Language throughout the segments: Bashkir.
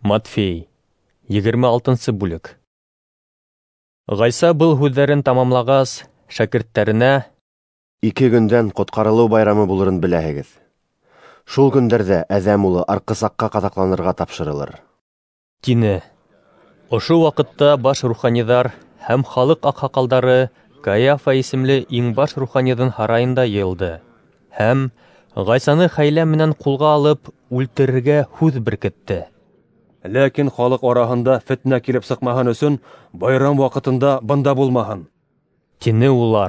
Матфей, 26 бүлек. Ғайса был һүҙҙәрен тамамлағас, шәкерттәренә: «2 көндән ҡотҡарылыу байрамы булырын беләһегеҙ. Шул көндәрҙә Әҙәм улы арҡысаҡҡа ҡаҙаҡланырға тапшырылыр», — тине. Ошо ваҡытта баш руханиҙар һәм халыҡ аҡһаҡалдары Каяфа исемле иңбаш руханиҙың һарайында йыйылды һәм Ғайсаны хәйлә менән ҡулға алып үлтерергә һүҙ беркетте. Ләкин халыҡ араһында фетнә килеп сыҡмаһын өсөн байрам ваҡытында бында булмаһын, — тине улар.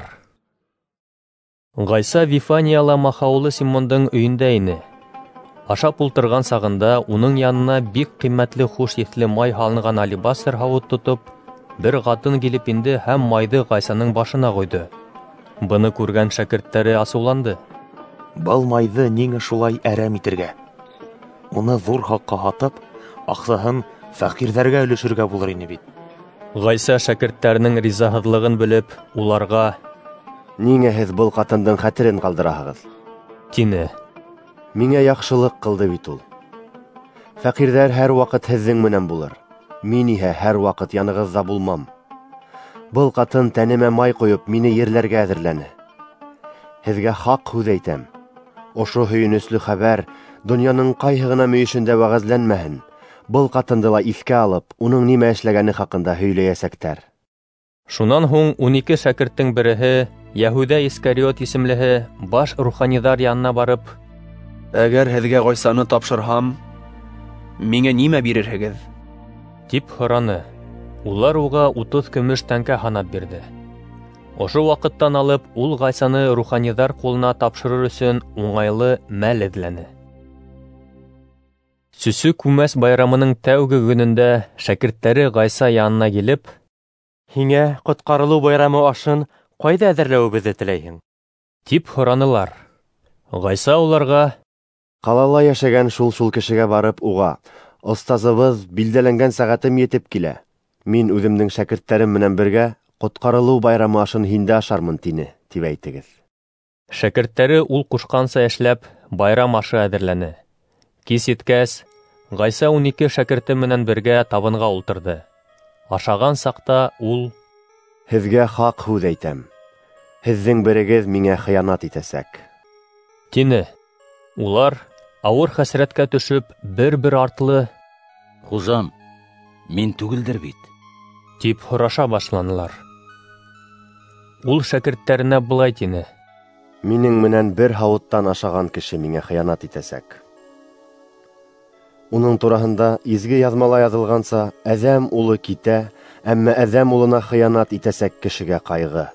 Ғайса Вифанияла Махаулы Симондың өйөндә ине. Ашап ултырған сағында уның янына бик ҡиммәтле хуш еҫле май һалынған алебастр һауыт тотоп, бер ҡатын килеп инде һәм майҙы Ғайсаның башына ҡойҙо. Быны күргән шәкерттәре асыуланды. «Был майҙы ниңә шулай әрәм итергә? Уны ҙур хаҡҡа һатып, аҡсаһын фәҡирҙәргә өлөшөргә булыр ине бит». Ғайса шәкерттәренең ризаһыҙлығын белеп, уларға: «Ниңә һеҙ был ҡатындың хәтерен ҡалдыраһығыҙ?» — тине. «Миңә яҡшылыҡ ҡылды бит ул. Фәҡирҙәр һәр ваҡыт һеҙҙең менән булыр. Мин иһә һәр ваҡыт янығыҙҙа булмам. Был ҡатын тәнемә май ҡойоп, мине ерләргә әҙерләне. Һеҙгә хаҡ һүҙ әйтәм. Ошо һөйөнөслө хәбәр донъяның ҡайһы ғына мөйөшөндә вәғәзләнмәһен. Был ҡатынды ла иҫкә алып, уның нимә эшләгәне хаҡында һөйләйәсәктәр». Шунан һуң 12 шәкерттең береһе, Яһүҙә Искариот исемлеһе, баш руханиҙар янына барып: «Әгәр һеҙгә Ғайсаны тапшырһам, миңә нимә бирерһегеҙ?» — тип һораны. Улар уға 30 көмөш тәңкә һанап бирҙе. Ошо ваҡыттан алып ул Ғайсаны руханиҙар ҡулына тапшырыр өсөн уңайлы мәл эҙләне. Сөсө күмәс байрамының тәүге көнөндә шәкерттәре Ғайса янына килеп: «Һиңә ҡотҡарылыу байрамы ашын ҡайҙа әҙерләүебеҙҙе теләйһең?» — тип һоранылар. Ғайса уларға: «Ҡалала йәшәгән шул кешегә барып уға: «Остазыбыҙ, билдәләнгән сәғәтем етеп килә. Мин үҙемдең шәкерттәрем менән бергә ҡотҡарылыу байрамы ашын һиндә ашармын», — тине, тип әйтегеҙ. Шәкерттәре ул ҡушҡанса эшләп, байрам ашы әҙерләне. Кис еткәс, Ғайса 12 шәкерте менән бергә табынға ултырҙы. Ашаған саҡта ул: «Һеҙгә хаҡ һүҙ әйтәм. Һеҙҙең берегеҙ миңә хыянат итәсәк», — тине. Улар, ауыр хәсрәткә төшөп, бер-бер артлы: «Хужам, мин түгелдер бит?» — тип һораша башланылар. Ул шәкерттәренә былай тине: «Минең менән бер һауыттан ашаған кеше миңә хыянат итәсәк. Уның тураһында изге яҙмала яҙылғанса, Әҙәм улы китә, әммә Әҙәм улына хыянат итәсәк кешегә ҡайғы.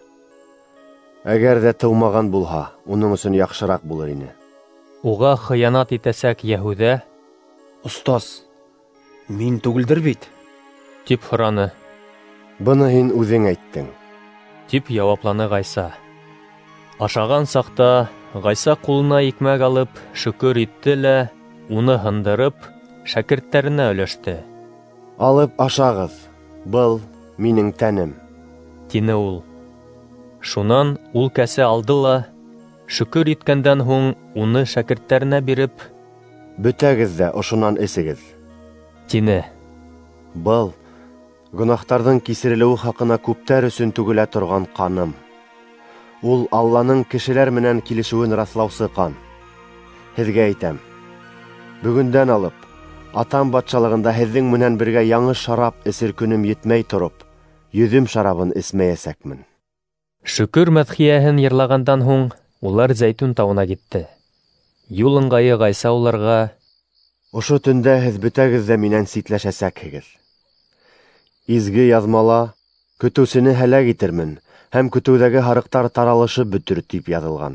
Әгәр ҙә тыумаған булһа, уның өсөн яҡшыраҡ булыр ине». Уға хыянат итәсәк Яһүҙә: «Остаз, мин түгелдер бит?» — тип һораны. «Быны һин үҙең әйттең», — тип яуапланы Ғайса. Ашаған саҡта Ғайса ҡулына икмәк алып, шөкөр итте лә, уны һындырып, шәкерттәренә өләште. «Алып ашағыҙ, был минең тәнем», — тине ул. Шунан ул кәсә алды ла, шөкөр иткәндән һуң уны шәкерттәренә биреп: «Бөтәгеҙ ҙә ошонан эсегеҙ», — тине. «Был гонаһтарҙың кисерелеүе хаҡына күптәр өсөн түгелә торған ҡаным. Ул Алланың кешеләр менән килешеүен раҫлаусы ҡан. Һеҙгә әйтәм, бөгөндән алып, атам батшалығында һеҙҙең менән бергә яңы шарап эсер көнөм етмәй тороп, йөҙөм шарабын эсмәйәсәкмен». Шөкөр мәҙхиәһен йырлағандан һуң улар Зәйтүн тауына китте. Юл ыңғайы Ғайса уларға: «Ошо төндә һеҙ бөтәгеҙ ҙә минән ситләшәсәкһегеҙ. Изге яҙмала көтөүсене һәләк итермен һәм көтөүҙәге һарыҡтар таралышып бөтөр, тип яҙылған.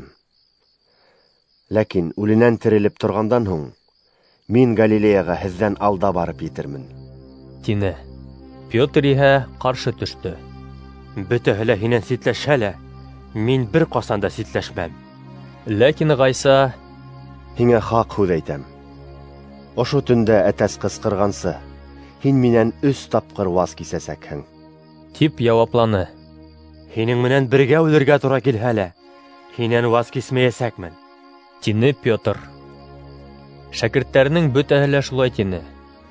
Ләкин үленән терелеп торғандан һуң, мин Галилеяға һеҙҙән алда барып етермен», — тине. Петр иһә ҡаршы төштө: «Бөтәһе лә һинән ситләшһә лә, мин бер ҡасан да ситләшмәм». Ләкин Ғайса: «Һиңә хаҡ һүҙ әйтәм. Ошо төндә әтәс ҡысҡырғансы, һин минән 3 тапҡыр ваз кисәсәкһең», — тип яуапланы. «Һинең менән бергә үлергә тура килһә лә, һинән ваз кисмәйәсәкмен», — тине Петр. Шәкерттәренең бөтәһе лә шулай тине.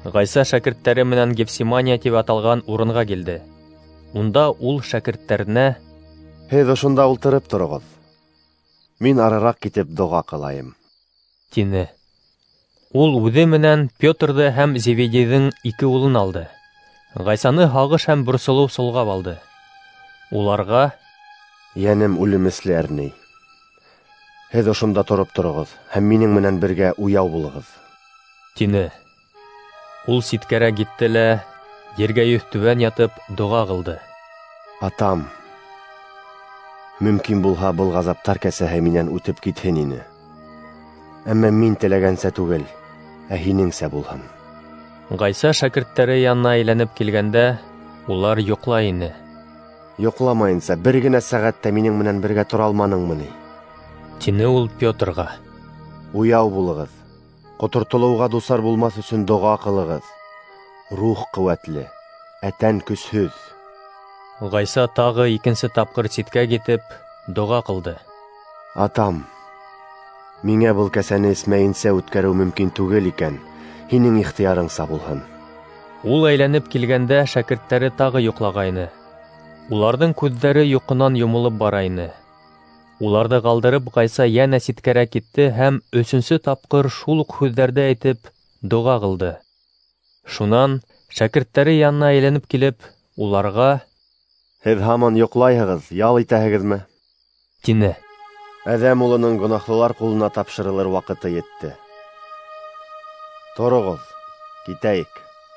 Гайса шәкерттәре менән Гефсимания тип аталган урынга килде. Унда ул шәкерттәренә: «Һеҙ ошонда ултырып тороғоҙ. Мин арыраҡ китеп доға ҡылайым», — тине. Ул үҙе менән Пётрҙы һәм Зеведейҙың 2 улын алды. Гайсаны һағыш һәм борсолоу солғап алды. Уларға: «Йәнем үлемесле әрней. Һеҙ ошонда тороп тороғоҙ һәм минең менән бергә уяу булығыҙ», — тине. Ул ситкәрәк китте лә, ергә йөҙтүбән ятып, доға ҡылды. «Атам, мөмкин булһа, был ғазаптар кәсәһе минән үтеп китһен ине. Әммә мин теләгәнсә түгел, ә һинеңсә булһын». Гайса шәкерттәре янына әйләнеп килгәндә, улар йоҡлай ине. «Йоҡламайынса, бер генә сәғәттә минең менән бергә тора алманың мыни?» — тине ул Пётрға. «Уяу булығыҙ. Ҡотортолоуға дусар булмаҫ өсөн доға ҡылығыҙ. Рух ҡеүәтле, тән көсһөҙ». Гайса тағы 2-нсе тапҡыр ситкә китеп, доға ҡылды. «Атам, миңә был кәсәне эсмәйенсә үткәреү мөмкин түгел икән, һинең ихтыярыңса булһын». Ул әйләнеп килгәндә, шәкерттәре тағы йоҡлағайны. Уларҙың күҙҙәре йоҡонан йомолоп бара ине. Уларҙы ҡалдырып, Гайса йәнә ситкәрәк китте һәм 3-нсе тапҡыр шул уҡ һүҙҙәрҙе әйтеп, доға ҡылды. Шунан, шәкерттәре янына әйләнеп килеп, уларға: «Һеҙ һаман йоҡлайһығыҙ, ял итәһегеҙме?» — тине. «Әҙәм улының гонаһлылар ҡулына тапшырылыр ваҡыты етте. Тороғоҙ, китәйек.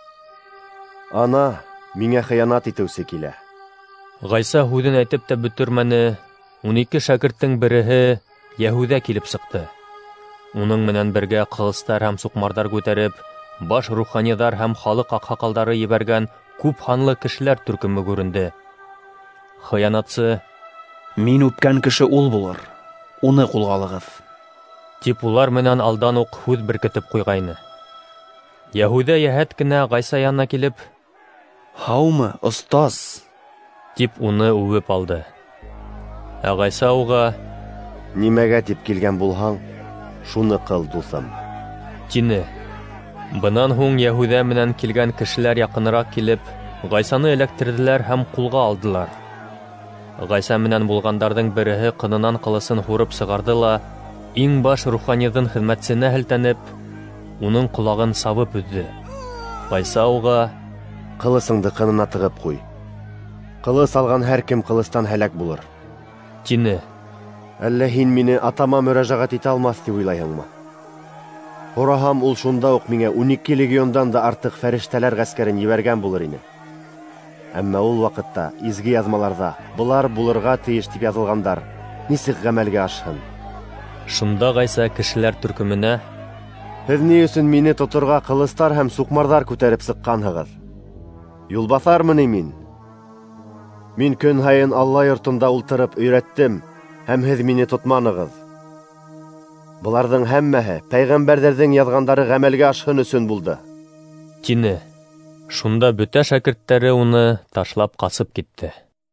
Ана, миңә хыянат итеүсе килә». Гайса һүҙен әйтеп тә бөтөрмәне. 12 шәкерттең береһе Йәһүҙә килеп сыҡты. Уның менән бергә ҡылыстар һәм суҡмарҙар күтәреп, баш руханиҙар һәм халыҡ аҡһаҡалдары ебәргән күп һанлы кешеләр төркөмө күренде. Хыянатсы: Мин үпкән кеше ул булыр. Уны ҡулға алығыҙ. Тип улар менән алдан уҡ һүҙ беркетеп ҡуйғайны. Йәһүҙә йәһәт кенә Гайса янына килеп: Һаумы, остаз! Тип уны үбеп алды. Ә Гайса уға: «Нимәгә тип килгән булһаң, шуны ҡыл, дуҫым», — тине. Бынан һуң Йәһүҙә менән килгән кешеләр яҡыныраҡ килеп, Гайсаны эләктерҙеләр һәм ҡулға алдылар. Гайса менән булғандарҙың береһе ҡынынан ҡылысын һурып сығарҙы ла, иң баш руханиҙың хеҙмәтсенә һелтәнеп, уның ҡолағын сабып өҙҙө. Гайса уға: «Ҡылысыңды ҡынына тығып ҡуй. Ҡылыс алған һәр кем ҡылыстан һәләк булыр», — тине. «Әллә һин мине атама мөрәжәғәт итә алмаҫ тип уйлайһыңмы? Һораһам, ул шунда уҡ миңә 12 легиондан да артыҡ фәрештәләр ғәскәрен ебәргән булыр ине. Әммә ул ваҡытта изге яҙмаларҙа былар булырға тейеш тип яҙылғандар нисек ғәмәлгә ашһын?» Шунда Гайса кешеләр төркөмөнә: «Һеҙ ни өсөн мине тоторға ҡылыстар һәм суҡмарҙар күтәреп сыҡҡанһығыҙ? Юлбаҫармы ни мин? Мин көн һайын Алла йортонда ултырып өйрәттем, һәм һеҙ мине тотманығыҙ. Быларҙың һәммәһе пәйғәмбәрҙәрҙең яҙғандары ғәмәлгә ашһын өсөн булды», — тине. Шунда бөтә шәкерттәре уны ташлап ҡасып китте.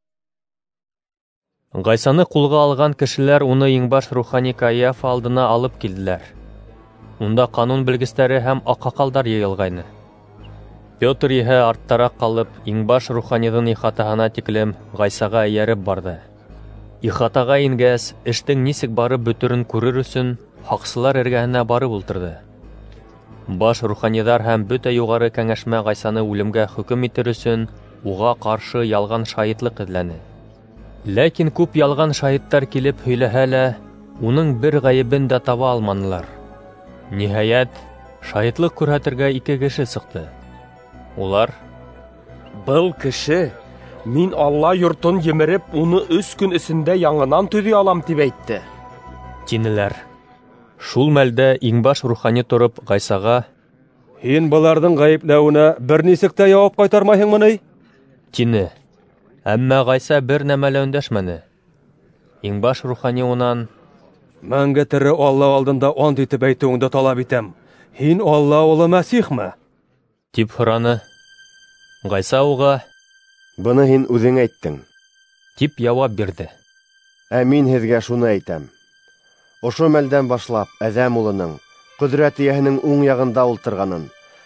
Гайсаны ҡулға алған кешеләр уны иңбаш рухани Каиафа алдына алып килделәр. Унда ҡанун белгестәре һәм аҡһаҡалдар йыйылғайны. Петр иһә арттараҡ ҡалып, иңбаш руханиҙың ихатаһына тиклем Гайсаға эйәреп барҙы. Ихатаға ингәс, эштең нисек барып бөтөрөн күрер өсөн, һаҡсылар эргәһенә барып ултырҙы. Баш руханиҙар һәм бөтә юғары кәңәшмә Гайсаны үлемгә хөкөм итер өсөн уға ҡаршы ялған шаһитлыҡ эҙләне. Ләкин күп ялған шаһиттар килеп һөйләһә лә, уның бер ғәйебен дә таба алманылар. Ниһайәт, шаһитлыҡ күрһәтергә 2 кеше сыҡты. Улар: «Был кеше, мин Алла йортон емереп, уны 3 көн эсендә яңынан төҙөй алам тип әйтте», — тинеләр. Шул мәлдә иңбаш рухани тороп Гайсаға: «Һин быларҙың ғәйепләүенә бер нисек тә яуап ҡайтармайһыңмы ни?» — тине. Әммә Гайса бер нәмә лә өндәшмәне. Иңбаш рухани унан: «Мәңге тере Алла алдында ант итеп әйтеүеңде талап итәм. Һин Алла улы Мәсихме?» — тип һораны. Гайса уға: «Быны һин үҙең әйттең», — тип яуап бирҙе. «Ә мин һеҙгә шуны әйтәм. Ошо мәлдән башлап Әҙәм улының ҡөҙрәт эйәһенең уң яғында ултырғанын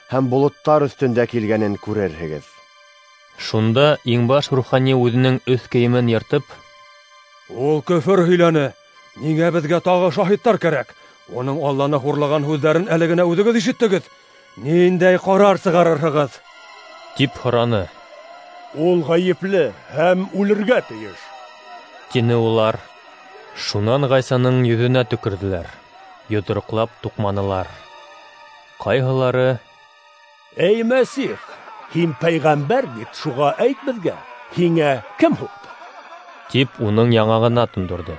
һәм болоттар өстендә килгәнен күрерһегез. Шунда иңбаш рухани үҙенең өҫ кейемен йыртып, Ул көфөр һөйләне. Нигә безгә тагы шаһиттар кәрәк? Уның Алланы хурлаган һүҙҙәрен әле генә үҙегеҙ ишеттегеҙ. Ниндәй ҡарар сығарырһығыҙ? тип һораны. Ул ғайыплы һәм үлергә тейеш. Тине улар. Шунан Ғайсаның йөҙөнә төкөрҙөләр. Йоҙроҡлап туҡманылар. Ҡайһылары: Эй Мәсих, һин пәйғәмбәр бит, шуға әйт беҙгә, һиңә кем һуҡты? тип уның яңағына тондорҙо.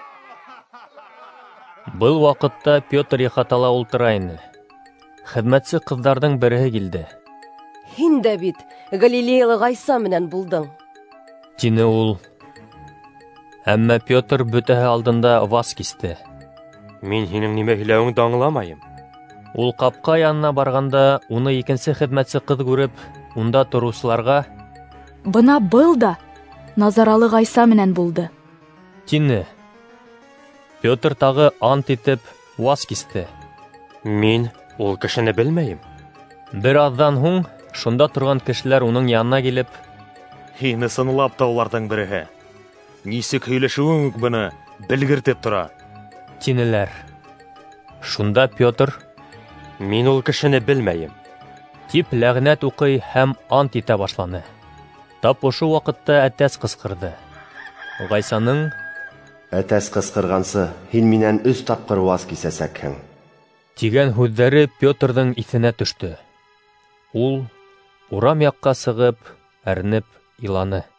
Был ваҡытта Петр ихатала ултыра ине. Хеҙмәтсе ҡыҙҙарҙың береһе килде. Һин дә бит Галилеялы Ғайса менән булдың. Тине ул. Әммә Петр бөтәһе алдында ваз кисте. Мин һинең нимә һөйләүеңде аңламайым. Ул ҡапҡа янына барғанда, уны икенсе хеҙмәтсе ҡыҙ күреп, унда тороусыларға: Бына был да Назаралы Ғайса менән булды. тине. Петр тағы ант итеп ваз кисте. Мин ул кешене белмәйем. Бер аҙҙан һуң, шунда торған кешеләр уның янына килеп: Һине сынлап та уларҙың береһе. Нисек һөйләшеүең үк быны белгертеп тора. тинеләр. Шунда Петр: Мин ул кешене белмәйем. тип ләғнәт уҡый һәм ант итә башланы. Тап ошо ваҡытта әтәс ҡысҡырҙы. Ғайсаның: Әтәс ҡысҡырғансы, һин минән 3 тапҡыр ваз кисәсәкһең. тигән һүҙҙәре Петрҙың иҫенә төштө. Ул урам яҡҡа сығып, әрнеп иланы.